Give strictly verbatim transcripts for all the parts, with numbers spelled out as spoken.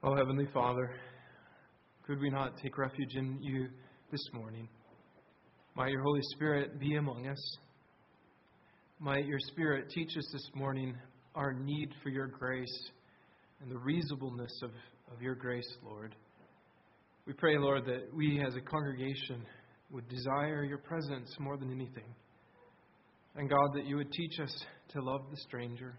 Oh, Heavenly Father, could we not take refuge in you this morning? Might your Holy Spirit be among us. Might your Spirit teach us this morning our need for your grace and the reasonableness of, of your grace, Lord. We pray, Lord, that we as a congregation would desire your presence more than anything. And God, that you would teach us to love the stranger.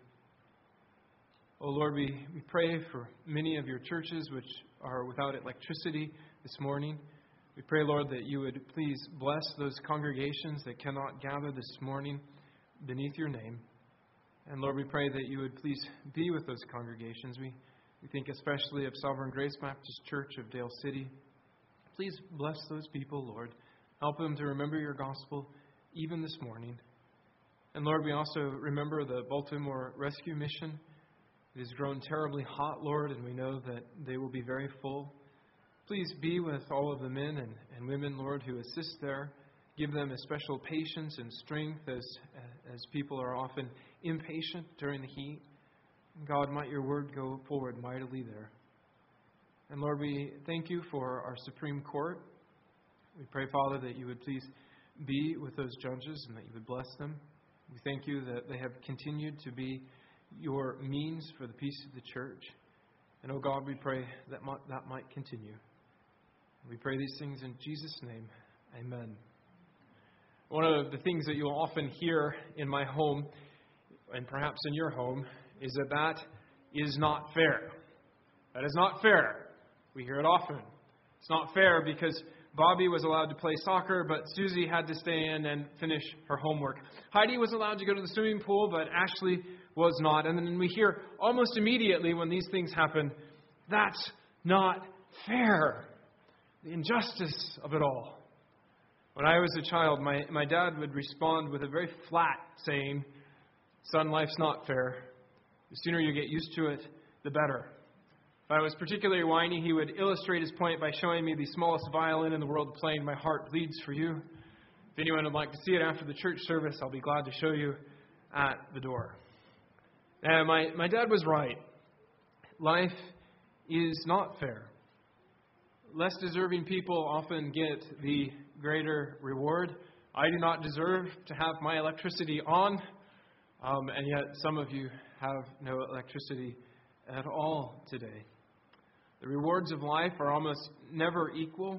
Oh Lord, we, we pray for many of your churches which are without electricity this morning. We pray, Lord, that you would please bless those congregations that cannot gather this morning beneath your name. And Lord, we pray that you would please be with those congregations. We, we think especially of Sovereign Grace Baptist Church of Dale City. Please bless those people, Lord. Help them to remember your gospel even this morning. And Lord, we also remember the Baltimore Rescue Mission. It has grown terribly hot, Lord, and we know that they will be very full. Please be with all of the men and, and women, Lord, who assist there. Give them a special patience and strength as, as people are often impatient during the heat. God, might your word go forward mightily there. And Lord, we thank you for our Supreme Court. We pray, Father, that you would please be with those judges and that you would bless them. We thank you that they have continued to be your means for the peace of the church. And, oh God, we pray that might, that might continue. We pray these things in Jesus' name. Amen. One of the things that you'll often hear in my home, and perhaps in your home, is that that is not fair. That is not fair. We hear it often. It's not fair because Bobby was allowed to play soccer, but Susie had to stay in and finish her homework. Heidi was allowed to go to the swimming pool, but Ashley was not. And then we hear almost immediately when these things happen, that's not fair. The injustice of it all. When I was a child, my, my dad would respond with a very flat saying, "Son, life's not fair. The sooner you get used to it, the better." If I was particularly whiny, he would illustrate his point by showing me the smallest violin in the world playing "My Heart Bleeds for You." If anyone would like to see it after the church service, I'll be glad to show you at the door. And my, my dad was right. Life is not fair. Less deserving people often get the greater reward. I do not deserve to have my electricity on, um, and yet some of you have no electricity at all today. The rewards of life are almost never equal.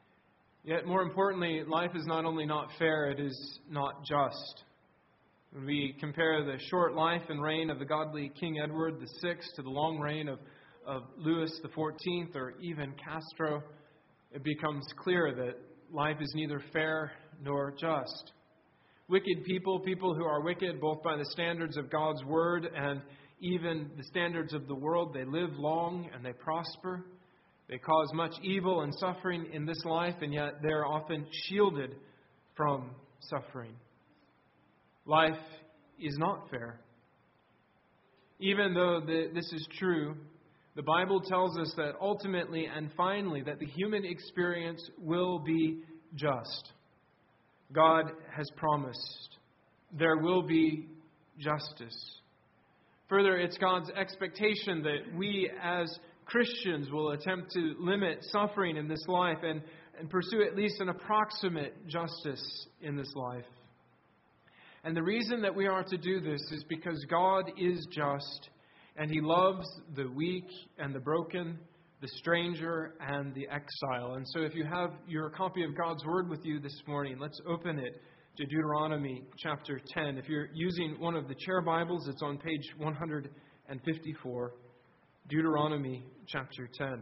Yet more importantly, life is not only not fair, it is not just. When we compare the short life and reign of the godly King Edward the Sixth to the long reign of, of Louis the Fourteenth or even Castro, it becomes clear that life is neither fair nor just. Wicked people, people who are wicked both by the standards of God's Word and even the standards of the world, they live long and they prosper. They cause much evil and suffering in this life, and yet they're often shielded from suffering. Life is not fair. Even though the, this is true, the Bible tells us that ultimately and finally that the human experience will be just. God has promised there will be justice. Further, it's God's expectation that we as Christians will attempt to limit suffering in this life and, and pursue at least an approximate justice in this life. And the reason that we are to do this is because God is just and He loves the weak and the broken, the stranger and the exile. And so if you have your copy of God's Word with you this morning, let's open it to Deuteronomy chapter ten. If you're using one of the chair Bibles, it's on page one hundred fifty-four. Deuteronomy chapter ten.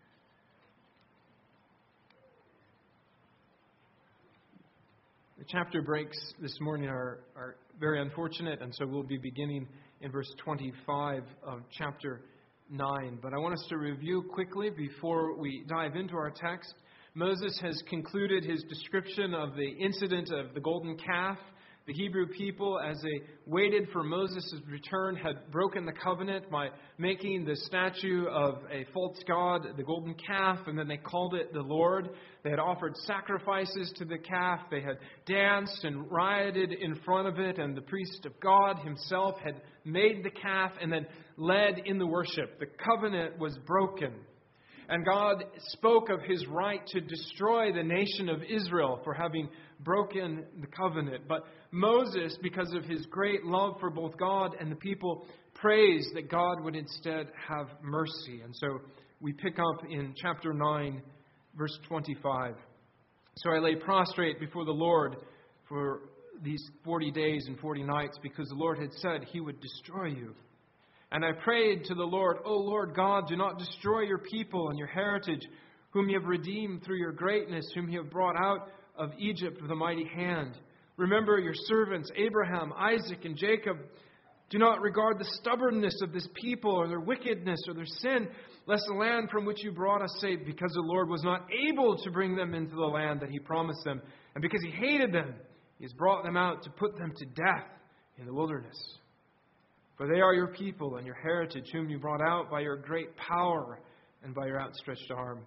The chapter breaks this morning are, are very unfortunate, and so we'll be beginning in verse twenty-five of chapter nine. But I want us to review quickly before we dive into our text. Moses has concluded his description of the incident of the golden calf. The Hebrew people, as they waited for Moses' return, had broken the covenant by making the statue of a false god, the golden calf, and then they called it the Lord. They had offered sacrifices to the calf. They had danced and rioted in front of it, and the priest of God himself had made the calf and then led in the worship. The covenant was broken. And God spoke of his right to destroy the nation of Israel for having broken the covenant. But Moses, because of his great love for both God and the people, prays that God would instead have mercy. And so we pick up in chapter nine, verse twenty-five. So I lay prostrate before the Lord for these forty days and forty nights, because the Lord had said he would destroy you. And I prayed to the Lord, O Lord God, do not destroy your people and your heritage, whom you have redeemed through your greatness, whom you have brought out of Egypt with a mighty hand. Remember your servants, Abraham, Isaac, and Jacob. Do not regard the stubbornness of this people or their wickedness or their sin, lest the land from which you brought us say, because the Lord was not able to bring them into the land that he promised them, and because he hated them, he has brought them out to put them to death in the wilderness. For they are your people and your heritage, whom you brought out by your great power and by your outstretched arm.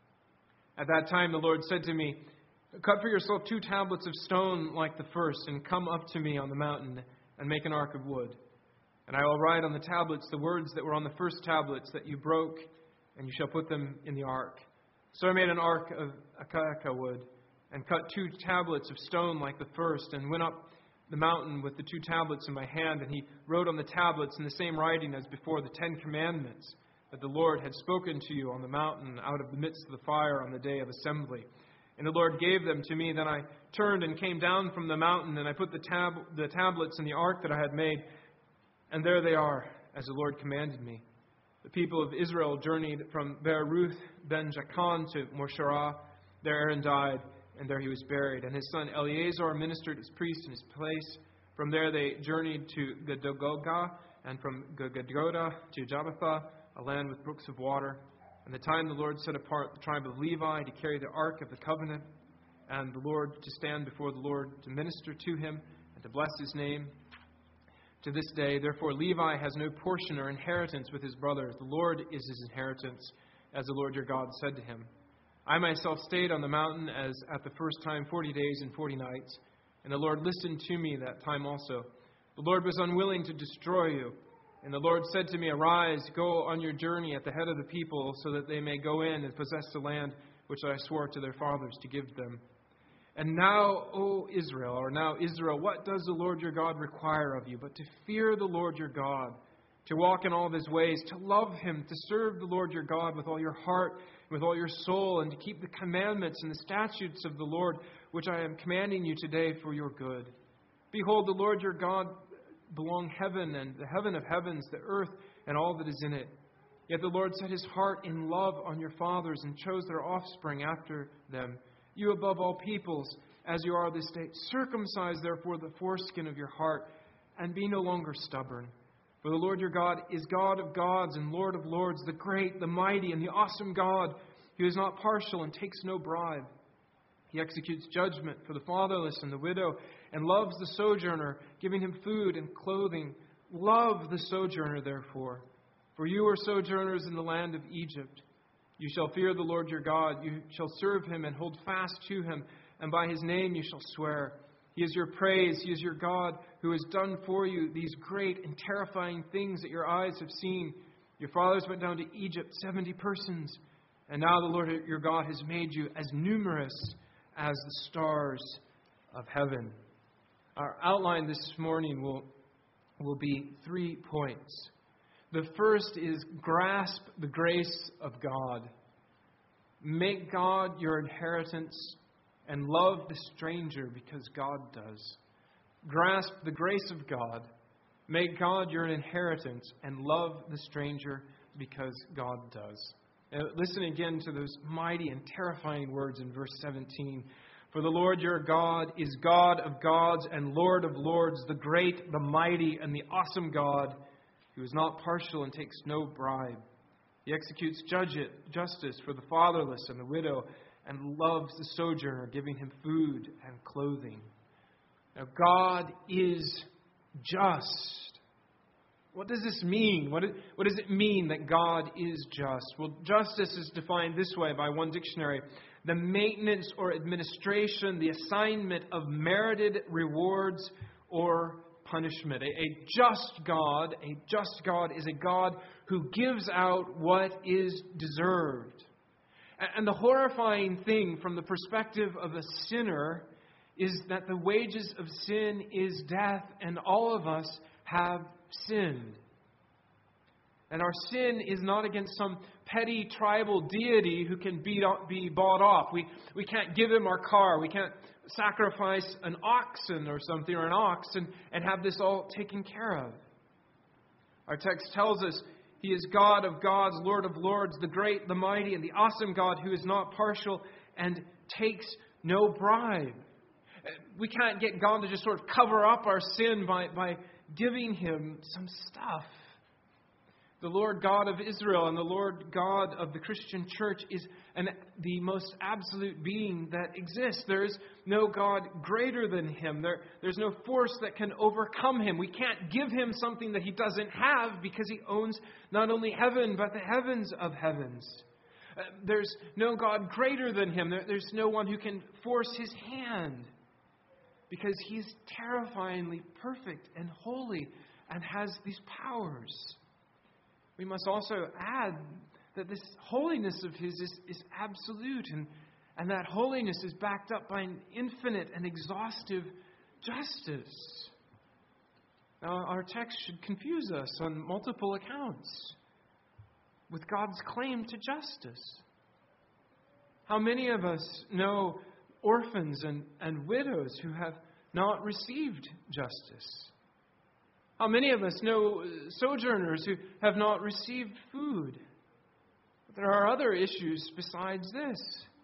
At that time the Lord said to me, cut for yourself two tablets of stone like the first, and come up to me on the mountain, and make an ark of wood. And I will write on the tablets the words that were on the first tablets that you broke, and you shall put them in the ark. So I made an ark of acacia wood, and cut two tablets of stone like the first, and went up the mountain with the two tablets in my hand. And he wrote on the tablets in the same writing as before the Ten Commandments that the Lord had spoken to you on the mountain out of the midst of the fire on the day of assembly. And the Lord gave them to me. Then I turned and came down from the mountain, and I put the, tab- the tablets in the ark that I had made. And there they are, as the Lord commanded me. The people of Israel journeyed from Beeruth ben Jaakan to Moshara. There Aaron died, and there he was buried. And his son Eleazar ministered as priest in his place. From there they journeyed to Gedogoga, and from Gedogoda to Jabbatha, a land with brooks of water. And the time the Lord set apart the tribe of Levi to carry the ark of the covenant, and the Lord to stand before the Lord to minister to him and to bless his name. To this day, therefore, Levi has no portion or inheritance with his brothers. The Lord is his inheritance, as the Lord your God said to him. I myself stayed on the mountain as at the first time forty days and forty nights, and the Lord listened to me that time also. The Lord was unwilling to destroy you. And the Lord said to me, arise, go on your journey at the head of the people, so that they may go in and possess the land which I swore to their fathers to give them. And now, O Israel, or now Israel, what does the Lord your God require of you but to fear the Lord your God, to walk in all of his ways, to love him, to serve the Lord your God with all your heart, with all your soul, and to keep the commandments and the statutes of the Lord, which I am commanding you today for your good. Behold, the Lord your God belong heaven and the heaven of heavens, the earth and all that is in it. Yet the Lord set his heart in love on your fathers and chose their offspring after them, you above all peoples, as you are this day. Circumcise therefore the foreskin of your heart, and be no longer stubborn. For the Lord your God is God of gods and Lord of lords, the great, the mighty, and the awesome God, who is not partial and takes no bribe. He executes judgment for the fatherless and the widow, and loves the sojourner, giving him food and clothing. Love the sojourner, therefore, for you are sojourners in the land of Egypt. You shall fear the Lord your God. You shall serve him and hold fast to him, and by his name you shall swear. He is your praise. He is your God, who has done for you these great and terrifying things that your eyes have seen. Your fathers went down to Egypt, seventy persons, and now the Lord your God has made you as numerous as the stars of heaven. Our outline this morning will, will be three points. The first is grasp the grace of God. Make God your inheritance and love the stranger because God does. Grasp the grace of God. Make God your inheritance and love the stranger because God does. Now, listen again to those mighty and terrifying words in verse seventeen. For the Lord your God is God of gods and Lord of lords, the great, the mighty, and the awesome God, who is not partial and takes no bribe. He executes justice for the fatherless and the widow, and loves the sojourner, giving him food and clothing. Now, God is just. What does this mean? What, what does it mean that God is just? Well, justice is defined this way by one dictionary: the maintenance or administration, the assignment of merited rewards or punishment. A, a just God, a just God is a God who gives out what is deserved. And the horrifying thing from the perspective of a sinner is that the wages of sin is death, and all of us have sinned. And our sin is not against some petty tribal deity who can be, be bought off. We, we can't give him our car. We can't sacrifice an oxen or something, or an ox, and, and have this all taken care of. Our text tells us He is God of gods, Lord of lords, the great, the mighty, and the awesome God who is not partial and takes no bribe. We can't get God to just sort of cover up our sin by, by giving Him some stuff. The Lord God of Israel and the Lord God of the Christian church is an, the most absolute being that exists. There is no God greater than Him. There, there's no force that can overcome Him. We can't give Him something that He doesn't have because He owns not only heaven, but the heavens of heavens. Uh, there's no God greater than Him. There, there's no one who can force His hand because He's terrifyingly perfect and holy and has these powers. We must also add that this holiness of His is, is absolute, and, and that holiness is backed up by an infinite and exhaustive justice. Now, our text should confuse us on multiple accounts with God's claim to justice. How many of us know orphans and, and widows who have not received justice? How many of us know sojourners who have not received food? But there are other issues besides this.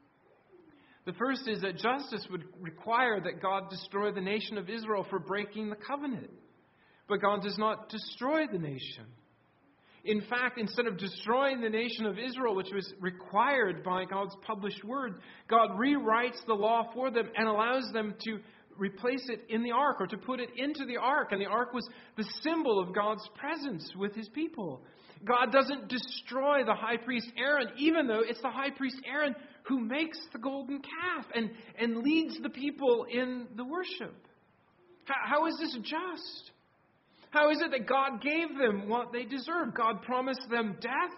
The first is that justice would require that God destroy the nation of Israel for breaking the covenant. But God does not destroy the nation. In fact, instead of destroying the nation of Israel, which was required by God's published word, God rewrites the law for them and allows them to replace it in the ark, or to put it into the ark. And the ark was the symbol of God's presence with His people. God doesn't destroy the high priest Aaron, even though it's the high priest Aaron who makes the golden calf and, and leads the people in the worship. How, how is this just? How is it that God gave them what they deserve? God promised them death,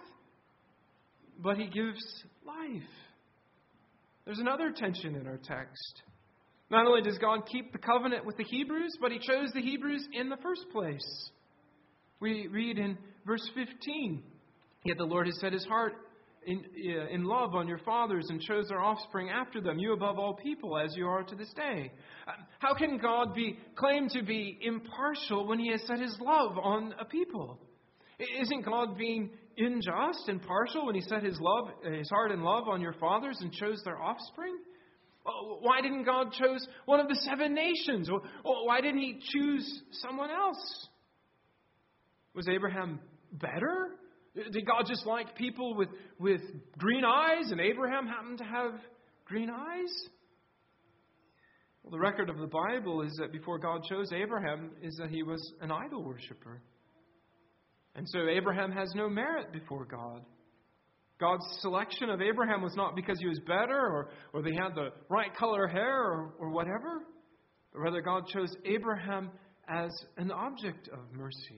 but He gives life. There's another tension in our text. Not only does God keep the covenant with the Hebrews, but He chose the Hebrews in the first place. We read in verse fifteen, "Yet the Lord has set His heart in, in love on your fathers and chose their offspring after them, you above all people, as you are to this day." How can God be claimed to be impartial when He has set His love on a people? Isn't God being unjust and partial when He set His love, His heart and love on your fathers and chose their offspring? Why didn't God choose one of the seven nations? Why didn't He choose someone else? Was Abraham better? Did God just like people with, with green eyes, and Abraham happened to have green eyes? Well, the record of the Bible is that before God chose Abraham is that he was an idol worshiper. And so Abraham has no merit before God. God's selection of Abraham was not because he was better or, or they had the right color hair or, or whatever, but rather God chose Abraham as an object of mercy.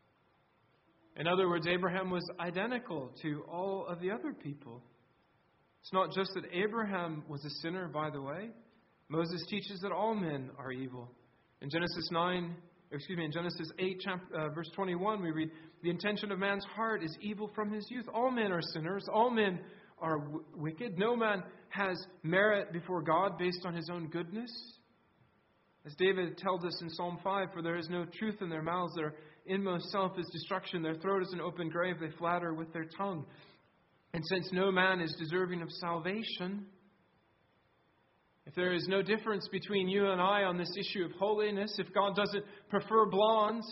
In other words, Abraham was identical to all of the other people. It's not just that Abraham was a sinner, by the way. Moses teaches that all men are evil. In Genesis nine, excuse me, in Genesis eight, chapter, uh, verse twenty-one, we read, "The intention of man's heart is evil from his youth." All men are sinners. All men are w- wicked. No man has merit before God based on his own goodness. As David tells us in Psalm five, "For there is no truth in their mouths. Their inmost self is destruction. Their throat is an open grave. They flatter with their tongue." And since no man is deserving of salvation, if there is no difference between you and I on this issue of holiness, if God doesn't prefer blondes,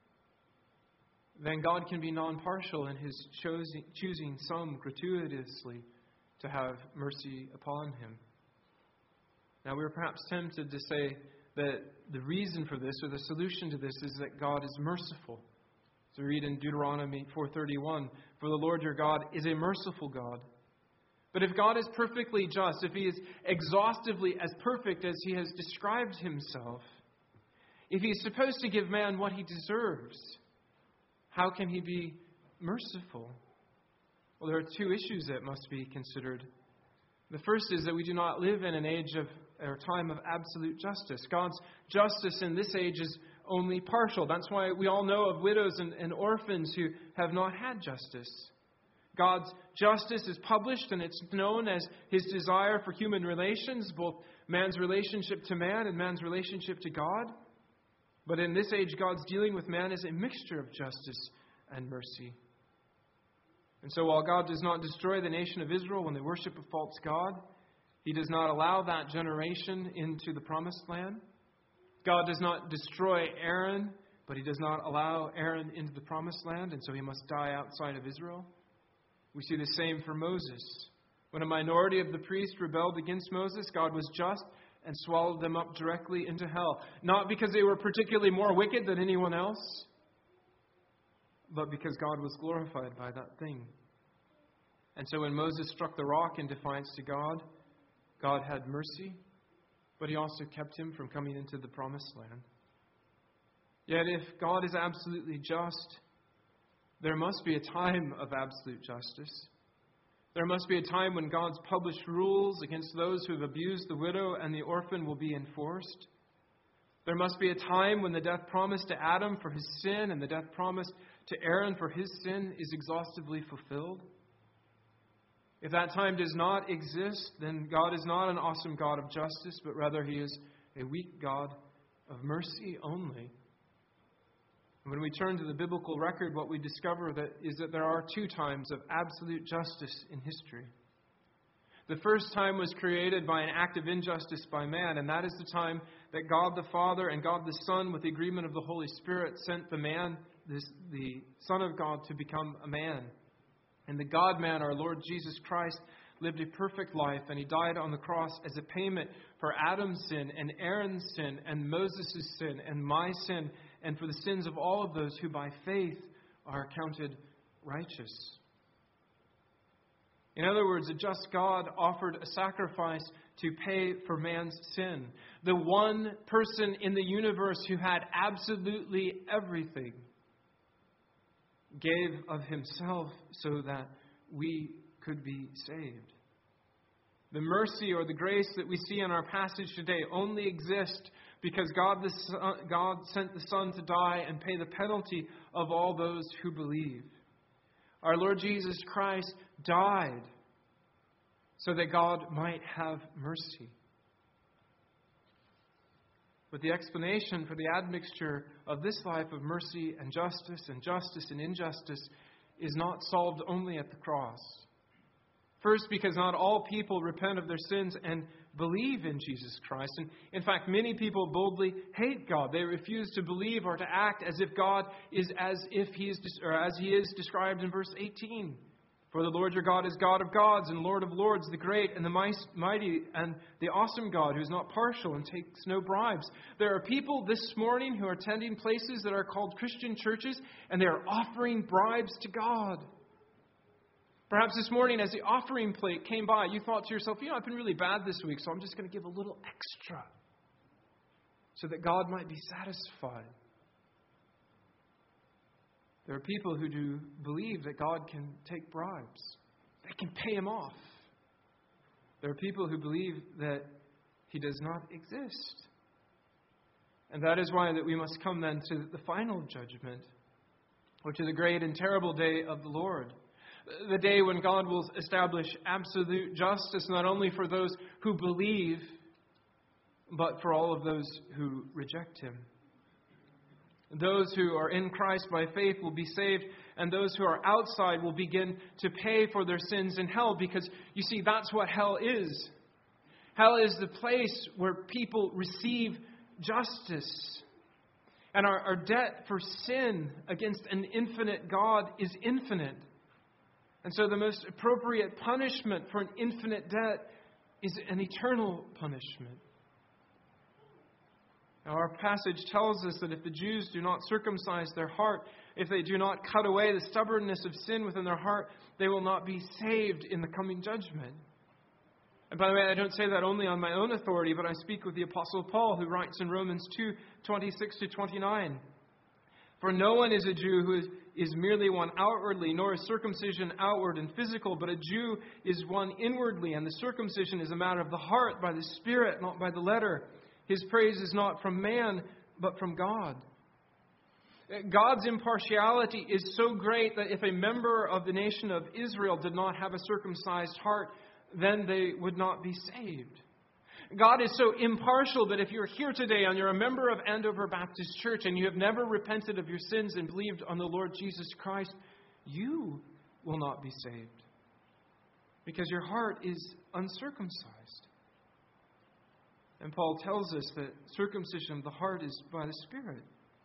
then God can be non-partial in His choosing, choosing some gratuitously to have mercy upon him. Now, we're perhaps tempted to say that the reason for this, or the solution to this, is that God is merciful. So we read in Deuteronomy four thirty-one, "For the Lord your God is a merciful God." But if God is perfectly just, if He is exhaustively as perfect as He has described Himself, if He is supposed to give man what he deserves, how can He be merciful? Well, there are two issues that must be considered. The first is that we do not live in an age of or time of absolute justice. God's justice in this age is only partial. That's why we all know of widows and, and orphans who have not had justice. God's justice is published, and it's known as His desire for human relations, both man's relationship to man and man's relationship to God. But in this age, God's dealing with man as a mixture of justice and mercy. And so while God does not destroy the nation of Israel when they worship a false god, He does not allow that generation into the promised land. God does not destroy Aaron, but He does not allow Aaron into the promised land, and so he must die outside of Israel. We see the same for Moses. When a minority of the priests rebelled against Moses, God was just and swallowed them up directly into hell. Not because they were particularly more wicked than anyone else, but because God was glorified by that thing. And so when Moses struck the rock in defiance to God, God had mercy, but He also kept him from coming into the promised land. Yet if God is absolutely just, there must be a time of absolute justice. There must be a time when God's published rules against those who have abused the widow and the orphan will be enforced. There must be a time when the death promised to Adam for his sin and the death promised to Aaron for his sin is exhaustively fulfilled. If that time does not exist, then God is not an awesome God of justice, but rather He is a weak God of mercy only. When we turn to the biblical record, what we discover that is that there are two times of absolute justice in history. The first time was created by an act of injustice by man, and that is the time that God the Father and God the Son, with the agreement of the Holy Spirit, sent the man, this, the Son of God, to become a man. And the God-man, our Lord Jesus Christ, lived a perfect life, and He died on the cross as a payment for Adam's sin and Aaron's sin and Moses' sin and my sin, and for the sins of all of those who by faith are counted righteous. In other words, a just God offered a sacrifice to pay for man's sin. The one person in the universe who had absolutely everything gave of Himself so that we could be saved. The mercy or the grace that we see in our passage today only exists because God, the Son, God sent the Son to die and pay the penalty of all those who believe. Our Lord Jesus Christ died so that God might have mercy. But the explanation for the admixture of this life of mercy and justice and justice and injustice is not solved only at the cross. First, because not all people repent of their sins and believe in Jesus Christ. And in fact, many people boldly hate God. They refuse to believe or to act as if God is as if He is or as He is described in verse eighteen. For the Lord your God is God of gods and Lord of lords, the great and the mighty and the awesome God who is not partial and takes no bribes. There are people this morning who are attending places that are called Christian churches, and they are offering bribes to God. Perhaps this morning as the offering plate came by, you thought to yourself, you know, I've been really bad this week, so I'm just going to give a little extra so that God might be satisfied. There are people who do believe that God can take bribes. They can pay Him off. There are people who believe that He does not exist. And that is why that we must come then to the final judgment, or to the great and terrible day of the Lord. The day when God will establish absolute justice not only for those who believe, but for all of those who reject Him. Those who are in Christ by faith will be saved, and those who are outside will begin to pay for their sins in hell, because, you see, that's what hell is. Hell is the place where people receive justice. And our, our debt for sin against an infinite God is infinite. And so the most appropriate punishment for an infinite debt is an eternal punishment. Now, our passage tells us that if the Jews do not circumcise their heart, if they do not cut away the stubbornness of sin within their heart, they will not be saved in the coming judgment. And by the way, I don't say that only on my own authority, but I speak with the Apostle Paul, who writes in Romans two, twenty-six to twenty-nine. For no one is a Jew who is is merely one outwardly, nor is circumcision outward and physical, but a Jew is one inwardly, and the circumcision is a matter of the heart, by the Spirit, not by the letter. His praise is not from man, but from God. God's impartiality is so great that if a member of the nation of Israel did not have a circumcised heart, then they would not be saved. God is so impartial that if you're here today and you're a member of Andover Baptist Church and you have never repented of your sins and believed on the Lord Jesus Christ, you will not be saved because your heart is uncircumcised. And Paul tells us that circumcision of the heart is by the Spirit.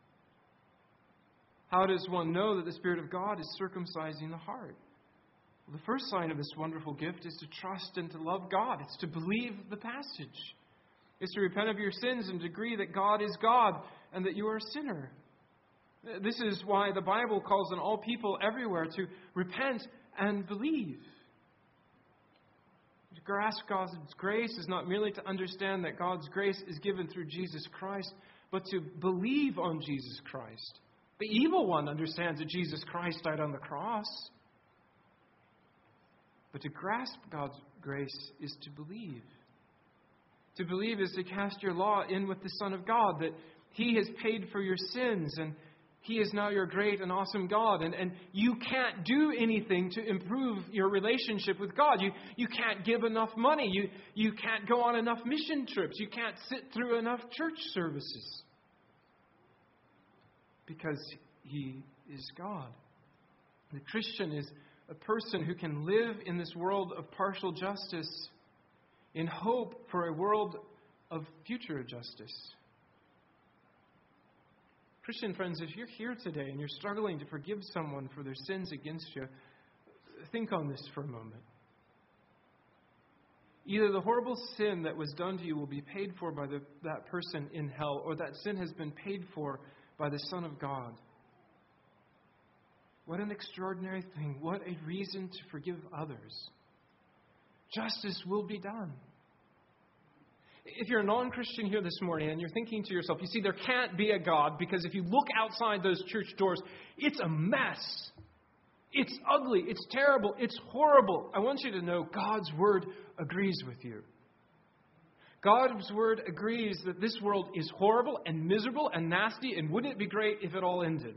How does one know that the Spirit of God is circumcising the heart? The first sign of this wonderful gift is to trust and to love God. It's to believe the passage. It's to repent of your sins and to agree that God is God and that you are a sinner. This is why the Bible calls on all people everywhere to repent and believe. To grasp God's grace is not merely to understand that God's grace is given through Jesus Christ, but to believe on Jesus Christ. The evil one understands that Jesus Christ died on the cross. But to grasp God's grace is to believe. To believe is to cast your lot in with the Son of God, that He has paid for your sins, and He is now your great and awesome God. And, and you can't do anything to improve your relationship with God. You, you can't give enough money. You, you can't go on enough mission trips. You can't sit through enough church services. Because He is God. The Christian is a person who can live in this world of partial justice in hope for a world of future justice. Christian friends, if you're here today and you're struggling to forgive someone for their sins against you, think on this for a moment. Either the horrible sin that was done to you will be paid for by the, that person in hell, or that sin has been paid for by the Son of God. What an extraordinary thing. What a reason to forgive others. Justice will be done. If you're a non-Christian here this morning and you're thinking to yourself, you see, there can't be a God because if you look outside those church doors, it's a mess. It's ugly. It's terrible. It's horrible. I want you to know God's Word agrees with you. God's Word agrees that this world is horrible and miserable and nasty, and wouldn't it be great if it all ended?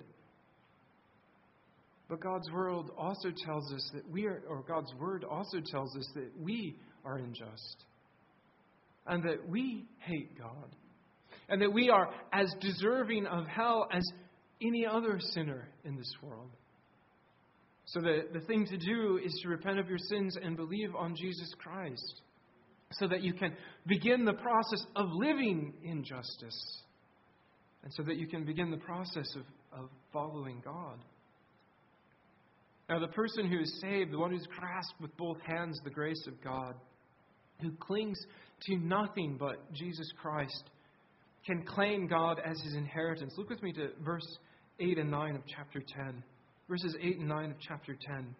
But God's Word also tells us that we are, or God's Word also tells us that we are unjust. And that we hate God. And that we are as deserving of hell as any other sinner in this world. So the, the thing to do is to repent of your sins and believe on Jesus Christ. So that you can begin the process of living in justice. And so that you can begin the process of, of following God. Now, the person who is saved, the one who's grasped with both hands the grace of God, who clings to nothing but Jesus Christ, can claim God as his inheritance. Look with me to verse eight and nine of chapter ten. Verses eight and nine of chapter ten.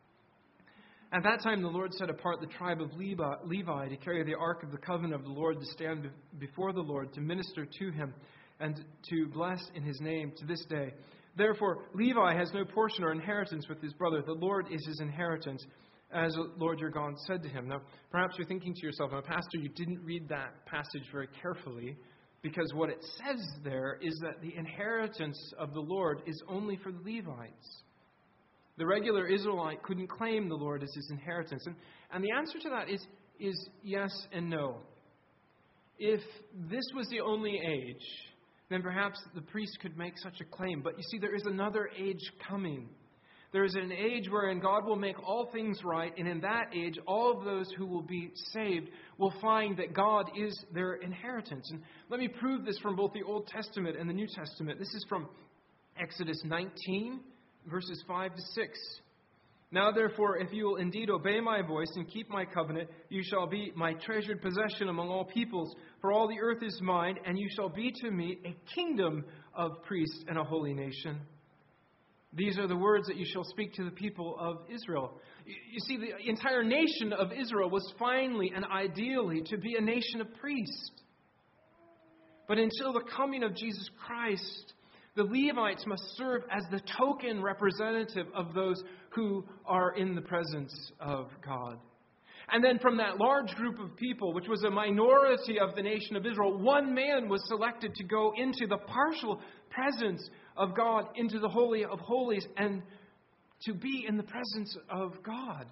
At that time the Lord set apart the tribe of Levi to carry the ark of the covenant of the Lord, to stand before the Lord, to minister to him, and to bless in his name to this day. Therefore, Levi has no portion or inheritance with his brother. The Lord is his inheritance, as the Lord your God said to him. Now, perhaps you're thinking to yourself, now, Pastor, you didn't read that passage very carefully, because what it says there is that the inheritance of the Lord is only for the Levites. The regular Israelite couldn't claim the Lord as his inheritance. And, and the answer to that is, is yes and no. If this was the only age, then perhaps the priest could make such a claim. But you see, there is another age coming. There is an age wherein God will make all things right, and in that age, all of those who will be saved will find that God is their inheritance. And let me prove this from both the Old Testament and the New Testament. This is from Exodus nineteen, verses five to six. Now, therefore, if you will indeed obey my voice and keep my covenant, you shall be my treasured possession among all peoples, for all the earth is mine, and you shall be to me a kingdom of priests and a holy nation. These are the words that you shall speak to the people of Israel. You see, the entire nation of Israel was finally and ideally to be a nation of priests. But until the coming of Jesus Christ, The Levites must serve as the token representative of those who are in the presence of God. And then from that large group of people, which was a minority of the nation of Israel, one man was selected to go into the partial presence of God, into the Holy of Holies, and to be in the presence of God.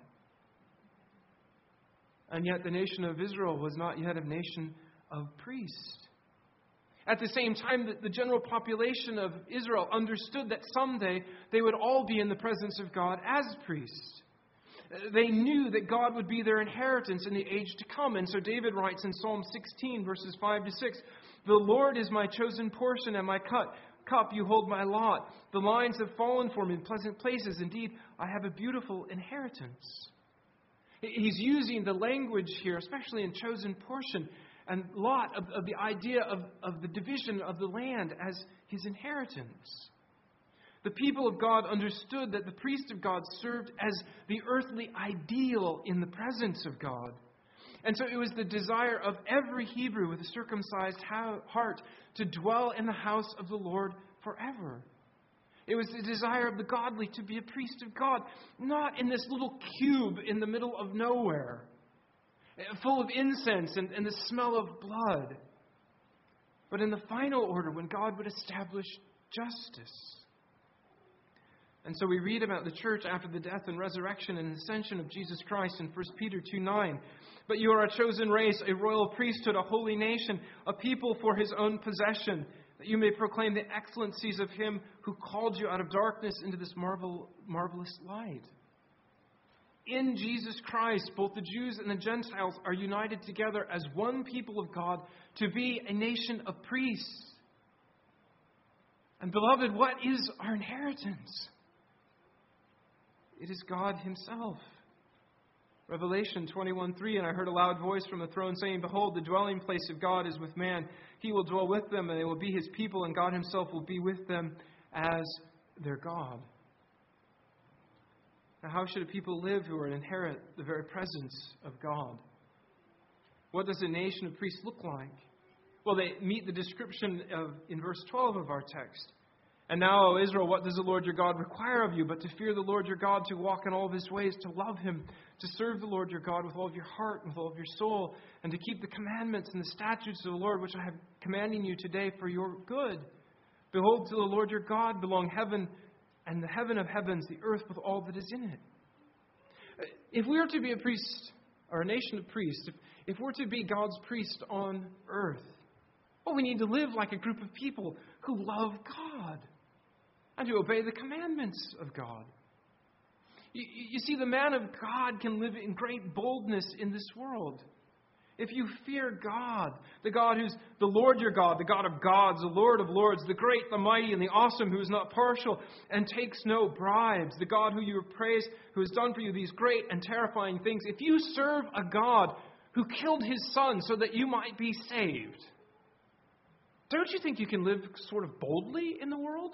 And yet the nation of Israel was not yet a nation of priests. At the same time, the general population of Israel understood that someday they would all be in the presence of God as priests. They knew that God would be their inheritance in the age to come. And so David writes in Psalm sixteen, verses five to six, "The Lord is my chosen portion and my cup. Cup, you hold my lot. The lines have fallen for me in pleasant places. Indeed, I have a beautiful inheritance." He's using the language here, especially in chosen portion and lot, of, of the idea of, of the division of the land as his inheritance. The people of God understood that the priest of God served as the earthly ideal in the presence of God. And so it was the desire of every Hebrew with a circumcised heart to dwell in the house of the Lord forever. It was the desire of the godly to be a priest of God, not in this little cube in the middle of nowhere, full of incense and, and the smell of blood, but in the final order when God would establish justice. And so we read about the church after the death and resurrection and ascension of Jesus Christ in First Peter two nine. "But you are a chosen race, a royal priesthood, a holy nation, a people for his own possession, that you may proclaim the excellencies of him who called you out of darkness into this marvel, marvelous light." In Jesus Christ, both the Jews and the Gentiles are united together as one people of God to be a nation of priests. And beloved, what is our inheritance? It is God himself. Revelation twenty-one three, "And I heard a loud voice from the throne saying, Behold, the dwelling place of God is with man. He will dwell with them, and they will be his people, and God himself will be with them as their God." Now, how should a people live who are to inherit the very presence of God? What does a nation of priests look like? Well, they meet the description of in verse twelve of our text. "And now, O Israel, what does the Lord your God require of you but to fear the Lord your God, to walk in all of his ways, to love him, to serve the Lord your God with all of your heart and with all of your soul, and to keep the commandments and the statutes of the Lord, which I have commanding you today for your good? Behold, to the Lord your God belong heaven and the heaven of heavens, the earth with all that is in it." If we are to be a priest, or a nation of priests, if, if we're to be God's priest on earth, well, we need to live like a group of people who love God and to obey the commandments of God. You, you see, the man of God can live in great boldness in this world. If you fear God, the God who's the Lord your God, the God of gods, the Lord of lords, the great, the mighty, and the awesome, who is not partial and takes no bribes, the God who you praise, who has done for you these great and terrifying things, if you serve a God who killed his son so that you might be saved, don't you think you can live sort of boldly in the world?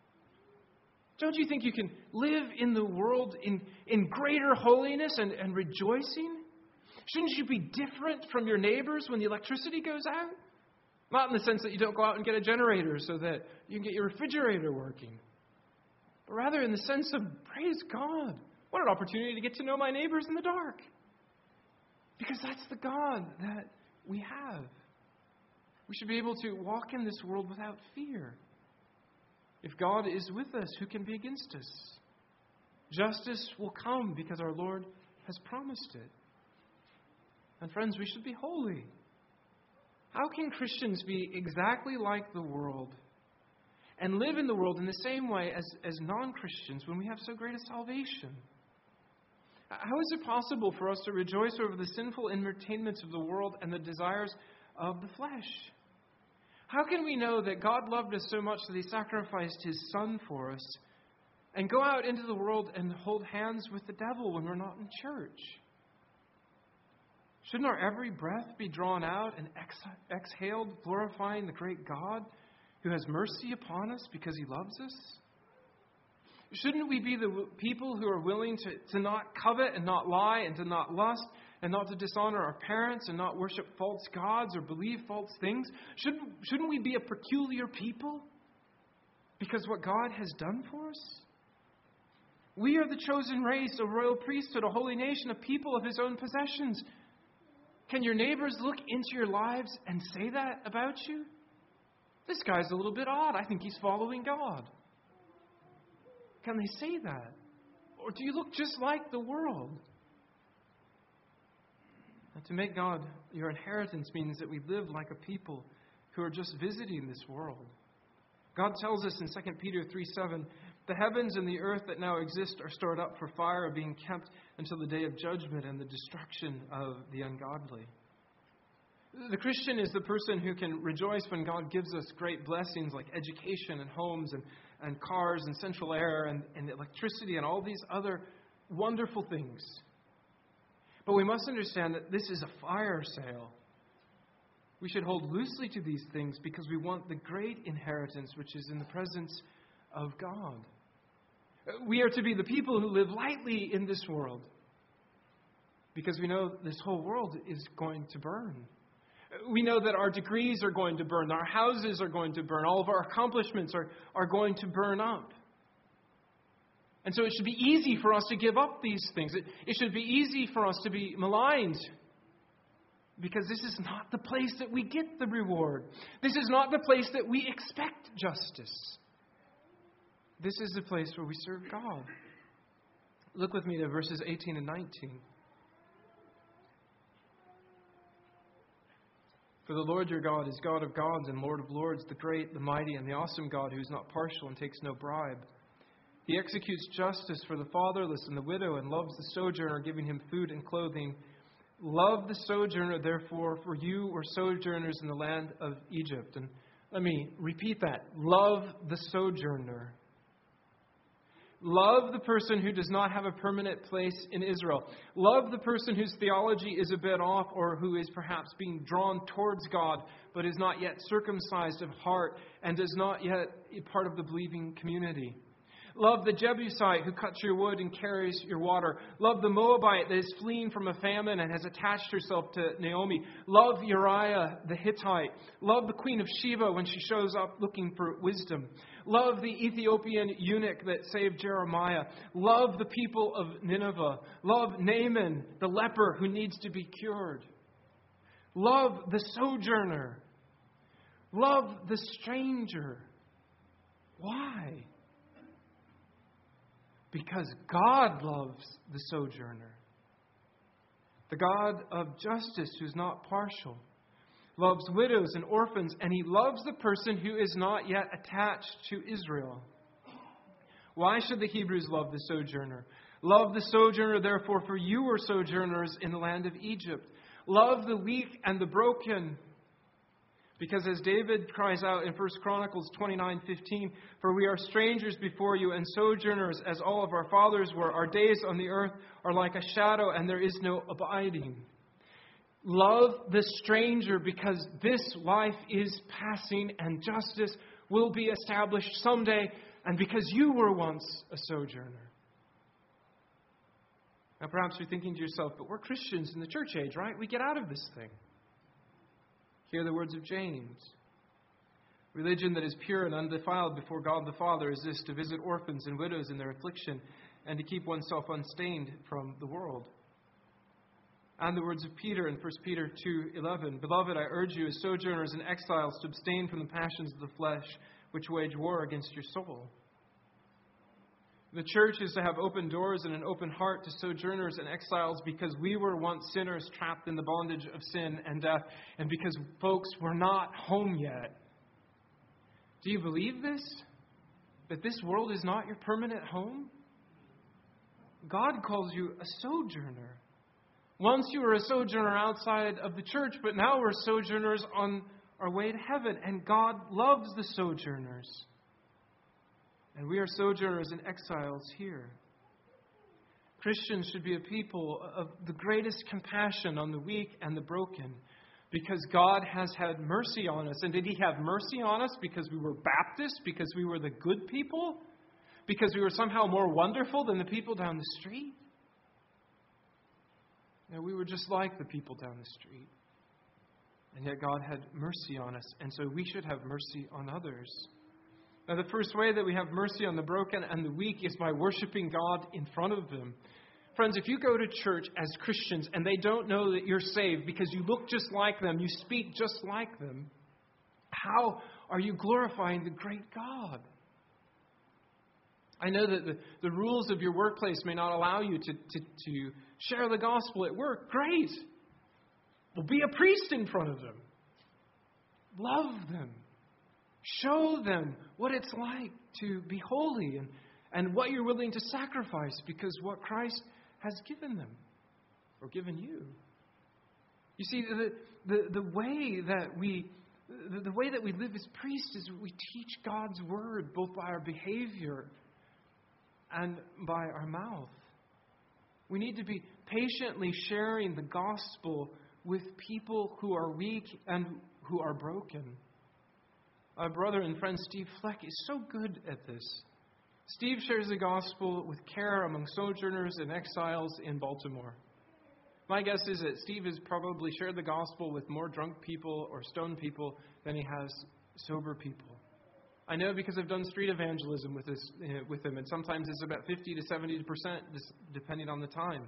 Don't you think you can live in the world in, in greater holiness and, and rejoicing? Shouldn't you be different from your neighbors when the electricity goes out? Not in the sense that you don't go out and get a generator so that you can get your refrigerator working, but rather in the sense of, praise God, what an opportunity to get to know my neighbors in the dark. Because that's the God that we have. We should be able to walk in this world without fear. If God is with us, who can be against us? Justice will come because our Lord has promised it. And friends, we should be holy. How can Christians be exactly like the world and live in the world in the same way as, as non-Christians when we have so great a salvation? How is it possible for us to rejoice over the sinful entertainments of the world and the desires of the flesh? How can we know that God loved us so much that he sacrificed his Son for us and go out into the world and hold hands with the devil when we're not in church? Shouldn't our every breath be drawn out and ex- exhaled, glorifying the great God who has mercy upon us because he loves us? Shouldn't we be the people who are willing to, to not covet and not lie and to not lust and not to dishonor our parents and not worship false gods or believe false things? Shouldn't, shouldn't we be a peculiar people? because what God has done for us? We are the chosen race, a royal priesthood, a holy nation, a people of His own possessions. Can your neighbors look into your lives and say that about you? This guy's a little bit odd. I think he's following God. Can they say that? Or do you look just like the world? And to make God your inheritance means that we live like a people who are just visiting this world. God tells us in Second Peter three seven, the heavens and the earth that now exist are stored up for fire, are being kept until the day of judgment and the destruction of the ungodly. The Christian is the person who can rejoice when God gives us great blessings like education and homes and, and cars and central air and, and electricity and all these other wonderful things. But we must understand that this is a fire sale. We should hold loosely to these things because we want the great inheritance which is in the presence of God. We are to be the people who live lightly in this world because we know this whole world is going to burn. We know that our degrees are going to burn, our houses are going to burn, all of our accomplishments are, are going to burn up. And so it should be easy for us to give up these things. It, it should be easy for us to be maligned because this is not the place that we get the reward. This is not the place that we expect justice. This is the place where we serve God. Look with me to verses eighteen and nineteen. For the Lord your God is God of gods and Lord of lords, the great, the mighty, and the awesome God who is not partial and takes no bribe. He executes justice for the fatherless and the widow and loves the sojourner, giving him food and clothing. Love the sojourner, therefore, for you were sojourners in the land of Egypt. And let me repeat that. Love the sojourner. Love the person who does not have a permanent place in Israel. Love the person whose theology is a bit off or who is perhaps being drawn towards God but is not yet circumcised of heart and is not yet a part of the believing community. Love the Jebusite who cuts your wood and carries your water. Love the Moabite that is fleeing from a famine and has attached herself to Naomi. Love Uriah the Hittite. Love the Queen of Sheba when she shows up looking for wisdom. Love the Ethiopian eunuch that saved Jeremiah. Love the people of Nineveh. Love Naaman, the leper who needs to be cured. Love the sojourner. Love the stranger. Why? Because God loves the sojourner. The God of justice who's not partial. Loves widows and orphans, and He loves the person who is not yet attached to Israel. Why should the Hebrews love the sojourner? Love the sojourner, therefore, for you were sojourners in the land of Egypt. Love the weak and the broken. Because as David cries out in First Chronicles twenty-nine fifteen, for we are strangers before you and sojourners as all of our fathers were. Our days on the earth are like a shadow and there is no abiding. Love the stranger because this life is passing and justice will be established someday and because you were once a sojourner. Now perhaps you're thinking to yourself, but we're Christians in the church age, right? We get out of this thing. Hear the words of James. Religion that is pure and undefiled before God the Father is this, to visit orphans and widows in their affliction and to keep oneself unstained from the world. And the words of Peter in First Peter two eleven, Beloved, I urge you as sojourners and exiles to abstain from the passions of the flesh which wage war against your soul. The church is to have open doors and an open heart to sojourners and exiles because we were once sinners trapped in the bondage of sin and death, and because, folks, we're not home yet. Do you believe this? That this world is not your permanent home? God calls you a sojourner. Once you were a sojourner outside of the church, but now we're sojourners on our way to heaven, and God loves the sojourners. And we are sojourners and exiles here. Christians should be a people of the greatest compassion on the weak and the broken because God has had mercy on us. And did He have mercy on us because we were Baptists, because we were the good people, because we were somehow more wonderful than the people down the street? No, we were just like the people down the street. And yet God had mercy on us, and so we should have mercy on others. Now, the first way that we have mercy on the broken and the weak is by worshiping God in front of them. Friends, if you go to church as Christians and they don't know that you're saved because you look just like them, you speak just like them, how are you glorifying the great God? I know that the, the rules of your workplace may not allow you to, to, to share the gospel at work. Great. Well, be a priest in front of them. Love them. Show them what it's like to be holy and, and what you're willing to sacrifice because what Christ has given them or given you. You see, the, the, the way that we the, the way that we live as priests is we teach God's word both by our behavior and by our mouth. We need to be patiently sharing the gospel with people who are weak and who are broken. Our brother and friend Steve Fleck is so good at this. Steve shares the gospel with care among sojourners and exiles in Baltimore. My guess is that Steve has probably shared the gospel with more drunk people or stoned people than he has sober people. I know because I've done street evangelism with this, uh, with him, and sometimes it's about fifty to seventy percent, depending on the time.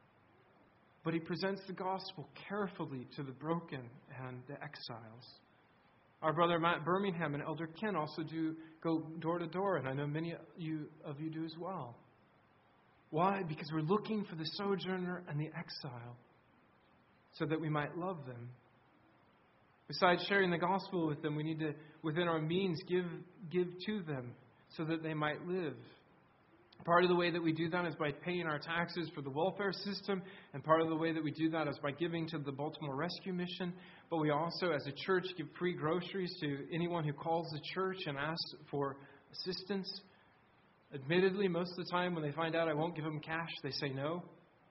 But he presents the gospel carefully to the broken and the exiles. Our brother Matt Birmingham and Elder Ken also do go door to door, and I know many of you, of you do as well. Why? Because we're looking for the sojourner and the exile so that we might love them. Besides sharing the gospel with them, we need to, within our means, give, give to them so that they might live. Part of the way that we do that is by paying our taxes for the welfare system, and part of the way that we do that is by giving to the Baltimore Rescue Mission. But we also, as a church, give free groceries to anyone who calls the church and asks for assistance. Admittedly, most of the time when they find out I won't give them cash, they say no.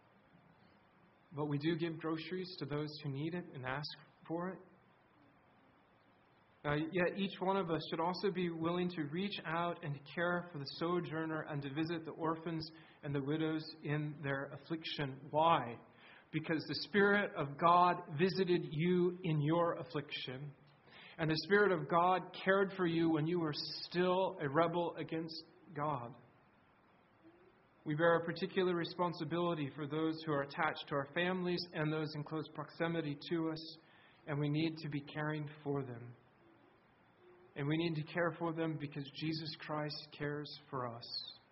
But we do give groceries to those who need it and ask for it. Uh, yet each one of us should also be willing to reach out and to care for the sojourner and to visit the orphans and the widows in their affliction. Why? Because the Spirit of God visited you in your affliction. And the Spirit of God cared for you when you were still a rebel against God. We bear a particular responsibility for those who are attached to our families and those in close proximity to us, and we need to be caring for them. And we need to care for them because Jesus Christ cares for us.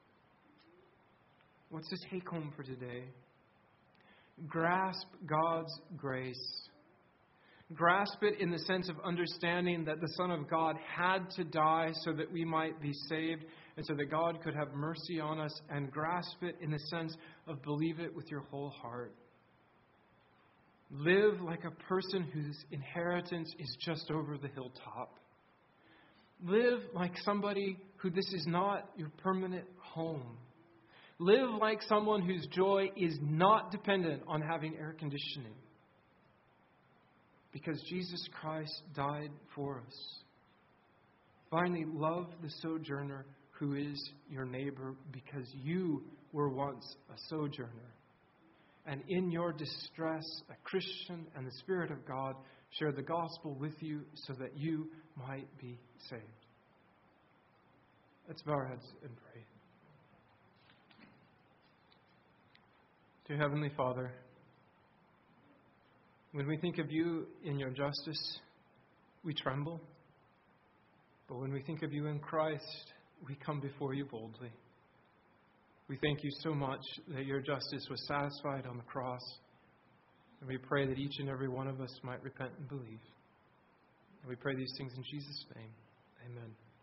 What's the take home for today? Grasp God's grace. Grasp it in the sense of understanding that the Son of God had to die so that we might be saved and so that God could have mercy on us. And grasp it in the sense of believe it with your whole heart. Live like a person whose inheritance is just over the hilltop. Live like somebody who this is not your permanent home. Live like someone whose joy is not dependent on having air conditioning. Because Jesus Christ died for us. Finally, love the sojourner who is your neighbor because you were once a sojourner. And in your distress, a Christian and the Spirit of God share the gospel with you so that you might be saved. Let's bow our heads and pray. Dear Heavenly Father, when we think of you in your justice, we tremble. But when we think of you in Christ, we come before you boldly. We thank you so much that your justice was satisfied on the cross. And we pray that each and every one of us might repent and believe. And we pray these things in Jesus' name. Amen.